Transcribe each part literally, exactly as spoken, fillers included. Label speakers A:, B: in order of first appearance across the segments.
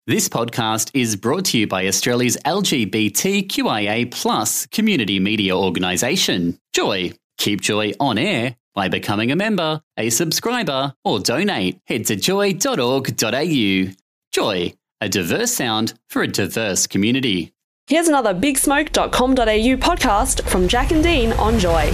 A: This podcast is brought to you by Australia's L G B T Q I A plus community media organisation, Joy. Keep Joy on air by becoming a member, a subscriber, or donate. Head to joy dot org dot a u. Joy, a diverse sound for a diverse community.
B: Here's another big smoke dot com dot a u podcast from Jack and Dean on Joy.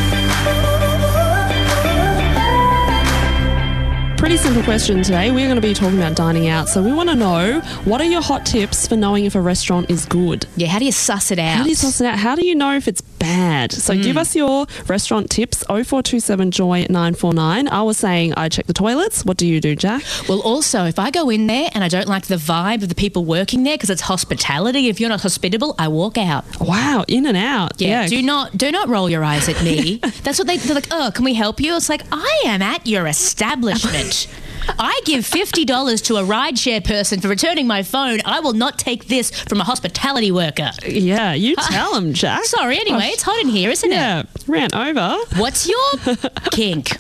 B: Pretty simple question today. We're going to be talking about dining out. So we want to know, what are your hot tips for knowing if a restaurant is good?
C: Yeah, how do you suss it out?
B: How do you suss it out? How do you know if it's bad? So mm. give us your restaurant tips, oh four two seven joy nine four nine. I was saying I check the toilets. What do you do, Jack?
C: Well, also, if I go in there and I don't like the vibe of the people working there because it's hospitality, if you're not hospitable, I walk out.
B: Wow, in and out.
C: Yeah,
B: yeah.
C: do not do not roll your eyes at me. That's what they, they're like, oh, can we help you? It's like, I am at your establishment. I give fifty dollars to a rideshare person for returning my phone. I will not take this from a hospitality worker.
B: Yeah, you tell them, Jack.
C: Sorry, anyway,
B: Gosh.
C: It's hot in here, isn't
B: yeah,
C: it?
B: Yeah, ran over.
C: What's your kink?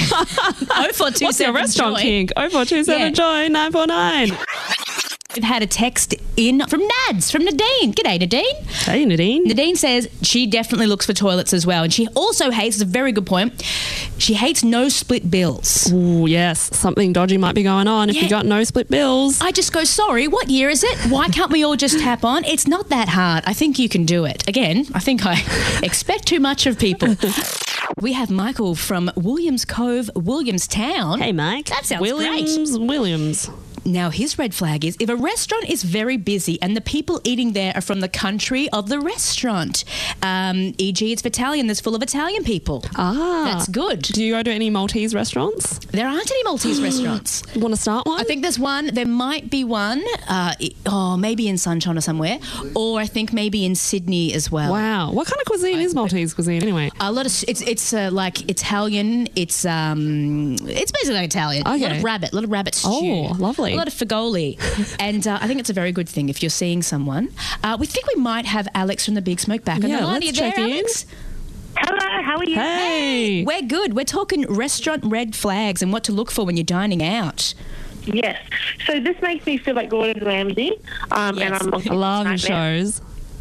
C: oh four two seven
B: What's your restaurant
C: Joy.
B: kink? oh four two seven
C: Yeah.
B: Joy nine four nine.
C: We've had a text in from Nads, from Nadine. G'day, Nadine.
B: Hey, Nadine.
C: Nadine says she definitely looks for toilets as well. And she also hates, it's a very good point, she hates no split bills.
B: Ooh, yes. Something dodgy might be going on if
C: Yeah.
B: you got no split bills.
C: I just go, sorry, what year is it? Why can't we all just tap on? It's not that hard. I think you can do it. Again, I think I expect too much of people. We have Michael from Williams Cove, Williamstown.
B: Hey, Mike.
C: That sounds
B: Williams,
C: great.
B: Williams.
C: Now, his red flag is if a restaurant is very busy and the people eating there are from the country of the restaurant, um, for example it's Italian, there's full of Italian people.
B: Ah.
C: That's good.
B: Do you go to any Maltese restaurants?
C: There aren't any Maltese restaurants.
B: You want to start one?
C: I think there's one. There might be one. Uh, oh, maybe in Sunshine or somewhere. Or I think maybe in Sydney as well.
B: Wow. What kind of cuisine is Maltese cuisine anyway?
C: A lot of it's it's uh, like Italian. It's um it's basically like Italian.
B: Okay.
C: A lot of rabbit, a lot of rabbit stew.
B: Oh, lovely.
C: A lot of fagoli, and uh, I think it's a very good thing if you're seeing someone. Uh, we think we might have Alex from the Big Smoke back on
B: Yeah,
C: the line.
B: let's
C: Are you there,
B: check in.
C: Alex?
D: Hello, how are you?
B: Hey.
C: We're good. We're talking restaurant red flags and what to look for when you're dining out.
D: Yes. So this makes me feel like Gordon Ramsay. Um,
C: Yes.
D: and I'm looking
B: I love
D: right
B: shows.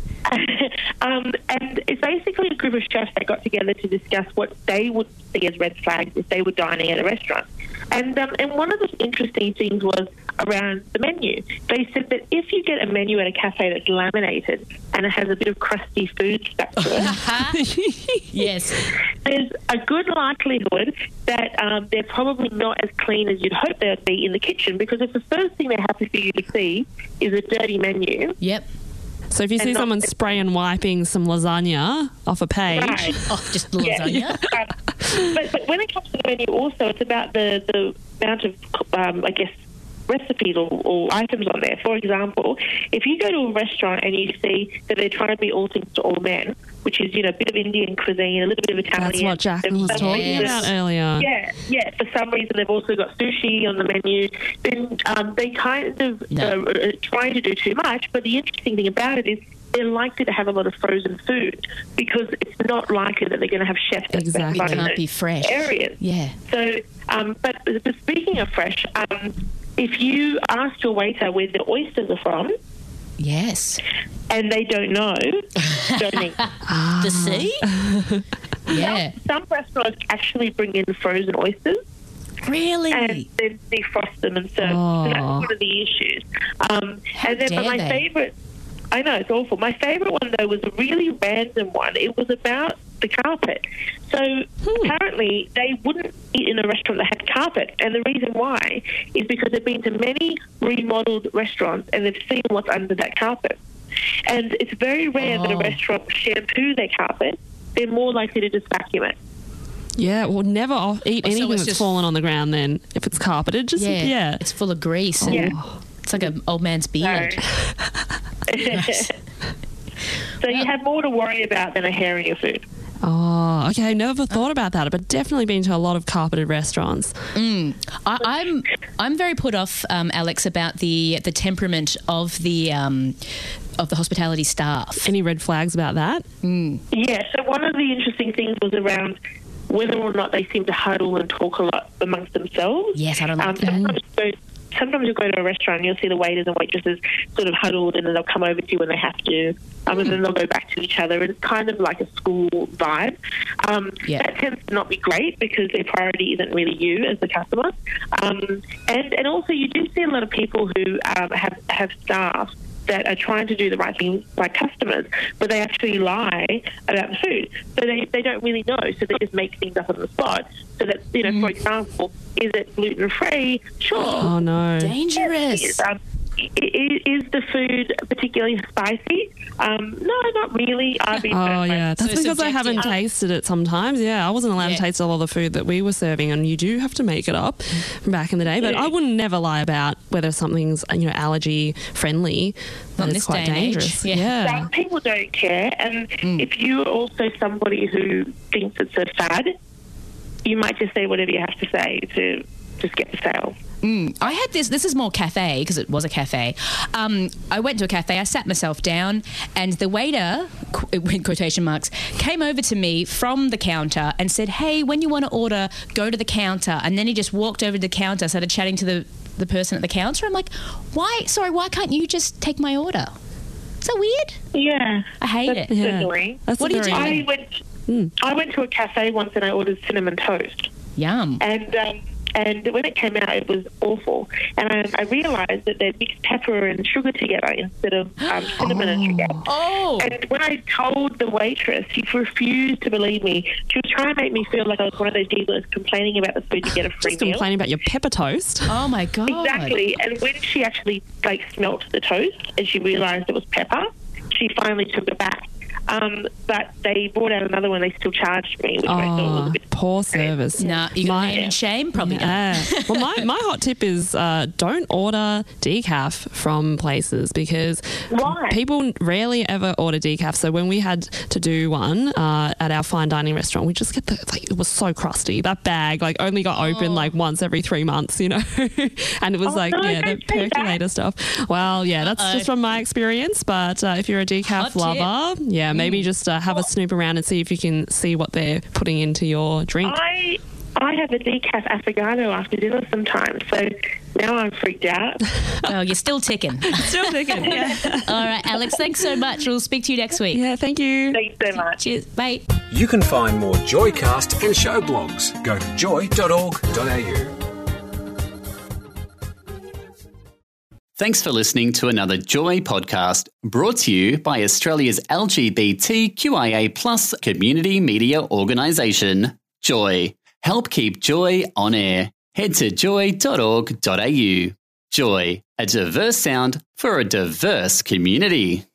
D: um, and it's basically a group of chefs that got together to discuss what they would see as red flags if they were dining at a restaurant. And um, and one of the interesting things was around the menu. They said that if you get a menu at a cafe that's laminated and it has a bit of crusty food stuck to it,
C: Yes.
D: there's a good likelihood that um, they're probably not as clean as you'd hope they'd be in the kitchen, because if the first thing they're happy for you to see is a dirty menu,
C: Yep.
B: So if you see
D: And not-
B: someone spray and wiping some lasagna off a page,
D: right.
C: Oh, just the lasagna.
D: Yeah. Um, but, but when it comes to the menu also, it's about the, the amount of, um, I guess, recipes or, or items on there. For example, if you go to a restaurant and you see that they're trying to be all things to all men, which is, you know, a bit of Indian cuisine, a little bit of Italian.
B: that's what Jacqueline was
D: for some
B: talking
D: reason-
B: about earlier.
D: Yeah, yeah. For some reason, they've also got sushi on the menu. Then um, they kind of
C: No.
D: uh, are trying to do too much. But the interesting thing about it is they're likely to have a lot of frozen food, because it's not likely that they're going to have chefs that
B: Exactly.
D: specify
C: It can't
D: those
C: be fresh.
D: areas.
C: Yeah.
D: So, um, but, but speaking of fresh, um, if you ask your waiter where the oysters are from
C: Yes.
D: and they don't know, don't eat.
C: The sea? Yeah.
D: Some restaurants actually bring in frozen oysters
C: Really?
D: and then defrost them and serve.
B: Oh.
D: So that's one of the issues. Um,
C: How
D: and then, but
C: dare
D: my
C: they?
D: favourite, I know it's awful. My favourite one though was a really random one. It was about the carpet. So
C: Hmm.
D: apparently they wouldn't eat in a restaurant that had carpet, and the reason why is because they've been to many remodelled restaurants and they've seen what's under that carpet. And it's very rare that a
C: Oh.
D: restaurant shampoo their carpet. They're more likely to just vacuum it.
B: Yeah, well, never off, eat
C: Oh, so
B: anything
C: it's
B: that's
C: just-
B: fallen on the ground then. If it's carpeted, just,
C: Yeah.
B: yeah.
C: It's full of grease. And
D: Yeah.
C: It's like an old man's beard.
D: So you have more to worry about than a hair in your food.
B: Oh, okay. I never thought about that, but definitely been to a lot of carpeted restaurants.
C: I, I'm I'm very put off, um, Alex, about the the temperament of the um, of the hospitality staff.
B: Any red flags about that?
D: Yeah, so one of the interesting things was around whether or not they seem to huddle and talk a lot amongst themselves.
C: Yes, I don't like
D: um,
C: that.
D: Sometimes those sometimes you'll go to a restaurant and you'll see the waiters and waitresses sort of huddled, and then they'll come over to you when they have to, um, and then they'll go back to each other. And it's kind of like a school vibe. Um,
C: Yeah.
D: That tends to not be great because their priority isn't really you as the customer. Um, and, and also you do see a lot of people who um, have, have staff that are trying to do the right thing by customers, but they actually lie about the food. So they, they don't really know, so they just make things up on the spot. So that, you know, mm. for example, is it gluten-free? Sure.
B: Oh, no.
C: Dangerous.
D: Is, um, is, is the food particularly spicy? Um, no, not really. I've been
B: Oh, yeah. That's
C: So
B: because I
C: subjective.
B: haven't tasted it sometimes. Yeah, I wasn't allowed
C: Yeah.
B: to taste a lot of the food that we were serving, and you do have to make it up from back in the day. But
D: Yeah.
B: I wouldn't never lie about whether something's, you know, allergy friendly.
C: Not
B: That
C: in
B: is
C: this
B: quite
C: day and age.
B: dangerous.
C: Yeah.
B: Yeah.
D: Some people don't care, and
C: Mm.
D: if you're also somebody who thinks it's a fad, you might just say whatever you have to say to just get the sale.
C: Mm. I had this, this is more cafe, because it was a cafe. Um, I went to a cafe, I sat myself down, and the waiter, qu- in quotation marks, came over to me from the counter and said, hey, when you want to order, go to the counter. And then he just walked over to the counter, started chatting to the, the person at the counter. I'm like, why, sorry, why can't you just take my order? Is that weird?
D: Yeah.
C: I hate
D: That's
C: it.
B: Yeah.
D: annoying.
B: That's
C: What do you
B: very-
C: do?
D: I went,
B: Mm.
D: I went to a cafe once and I ordered cinnamon toast.
C: Yum.
D: And um, and when it came out, it was awful. And I, I realised that they'd mixed pepper and sugar together instead of um, cinnamon and sugar.
C: Oh.
D: And when I told the waitress, she refused to believe me. She was trying to make me feel like I was one of those people that's complaining about the food to get a free
B: Just
D: meal.
B: complaining about your pepper toast.
C: Oh, my God.
D: Exactly. And when she actually like smelt the toast and she realised it was pepper, she finally took it back. Um, but they brought out another one. They still charged me, which I thought was
B: Oh,
D: a bit
B: poor service.
C: Nah, you got
B: My-
C: name and shame? Probably not.
B: Yeah. Well, my, my hot tip is uh, don't order decaf from places because
D: Why?
B: people rarely ever order decaf. So when we had to do one uh, at our fine dining restaurant, we just get the, like, it was so crusty. That bag like only got open
C: Oh.
B: like once every three months, you know, and it was
D: Oh,
B: like,
D: no,
B: yeah, the
D: don't say that.
B: percolator stuff. Well, yeah, that's
C: Uh-oh.
B: just from my experience. But uh, if you're a decaf
C: Hot tip.
B: lover, yeah, maybe just uh, have a snoop around and see if you can see what they're putting into your drink.
D: I I have a decaf affogato after dinner sometimes, so now I'm freaked out.
C: Oh, you're still ticking.
B: Still thinking, yeah.
C: All right, Alex, thanks so much. We'll speak to you next week.
B: Yeah, thank you.
D: Thanks so much.
C: Cheers. Bye.
E: You can find more Joycast and show blogs. Go to joy dot org dot a u.
A: Thanks for listening to another Joy podcast brought to you by Australia's L G B T Q I A plus community media organisation, Joy. Help keep Joy on air. Head to joy dot org dot a u. Joy, a diverse sound for a diverse community.